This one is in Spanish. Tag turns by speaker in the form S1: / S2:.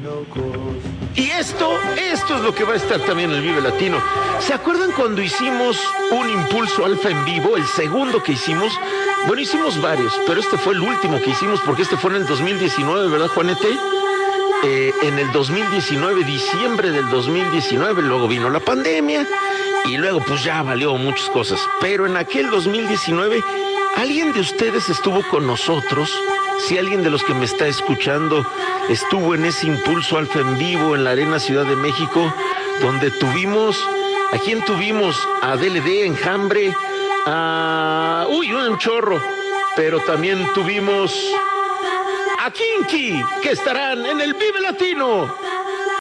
S1: Y esto es lo que va a estar también en el Vive Latino. ¿Se acuerdan cuando hicimos un Impulso Alfa en vivo? El segundo que hicimos. Bueno, hicimos varios, pero este fue el último que hicimos porque este fue en el 2019, ¿verdad, Juanete? En el 2019, diciembre del 2019, luego vino la pandemia y luego pues ya valió muchas cosas. Pero en aquel 2019, ¿alguien de ustedes estuvo con nosotros? Si alguien de los que me está escuchando estuvo en ese Impulso Alfa en vivo en la Arena Ciudad de México, donde tuvimos, ¿a quién tuvimos? A DLD, Enjambre, un chorro, pero también tuvimos a Kinky, que estarán en el Vive Latino.